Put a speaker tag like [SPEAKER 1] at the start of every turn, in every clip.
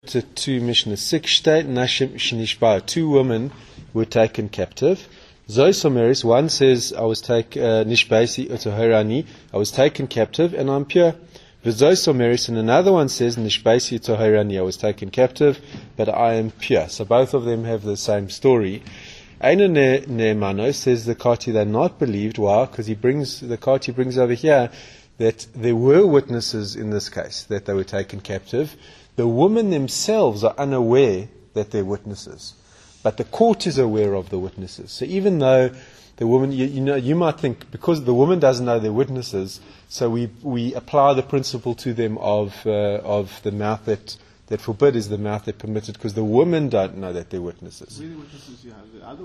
[SPEAKER 1] 2 Mishnah 6 state, Nashim Shnishba, 2 women were taken captive. Zoisomeris, one says, I was taken, Nishbaisi Utoherani, I was taken captive and I'm pure. Vizoisomeris, and another one says, Nishbaisi Utoherani, I was taken captive, but I am pure. So both of them have the same story. Eina Ne'emano says the Kati, they're not believed. Why? Because the Kati brings over here that there were witnesses in this case, that they were taken captive. The women themselves are unaware that they're witnesses, but the court is aware of the witnesses. So even though the woman, you might think, because the woman doesn't know they're witnesses, so we apply the principle to them of the mouth that forbid is the mouth that permitted, because the women don't know that they're witnesses.
[SPEAKER 2] Really witnesses you have? The other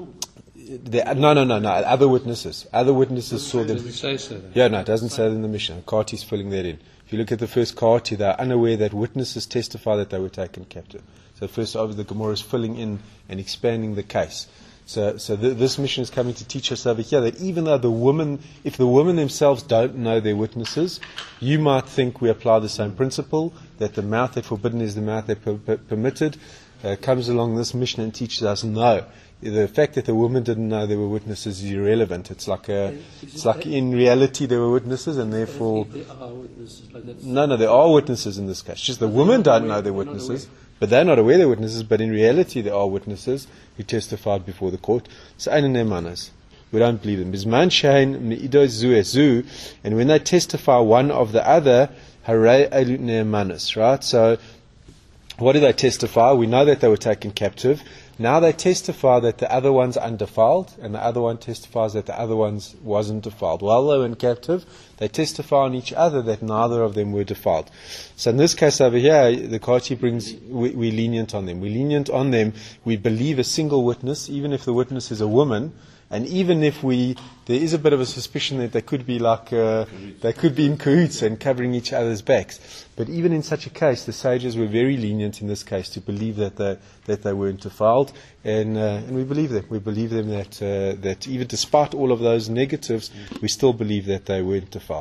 [SPEAKER 1] No. Other witnesses. Other witnesses saw them.
[SPEAKER 3] Does it say so?
[SPEAKER 1] Yeah, no, it doesn't say that in the Mishnah. Kati's filling that in. If you look at the first Kati, they are unaware that witnesses testify that they were taken captive. So first, obviously, the Gemara is filling in and expanding the case. So this Mishnah is coming to teach us over here that even though if the women themselves don't know they're witnesses, you might think we apply the same principle, that the mouth that forbidden is the mouth that permitted. Comes along this Mishnah and teaches us no. The fact that the woman didn't know they were witnesses is irrelevant. It's like in reality they were witnesses, and therefore
[SPEAKER 3] There are witnesses like that.
[SPEAKER 1] no, there are witnesses in this case. Just the women don't know they're witnesses, but they're not aware they're witnesses. But in reality, there are witnesses who testified before the court. So Eina Ne'emanos, we don't believe them. Bizman shein me'ido zu, and when they testify one of the other, harei elu ne'emanos. Right. So what do they testify? We know that they were taken captive. Now they testify that the other one's undefiled, and the other one testifies that the other one's wasn't defiled. While they were in captive, they testify on each other that neither of them were defiled. So in this case over here, the Kati brings, we're lenient on them. We're lenient on them. We believe a single witness, even if the witness is a woman, and even if there is a bit of a suspicion that they could be they could be in cahoots and covering each other's backs. But even in such a case, the sages were very lenient in this case to believe that they weren't defiled, and we believe them. We believe them that even despite all of those negatives, we still believe that they weren't defiled.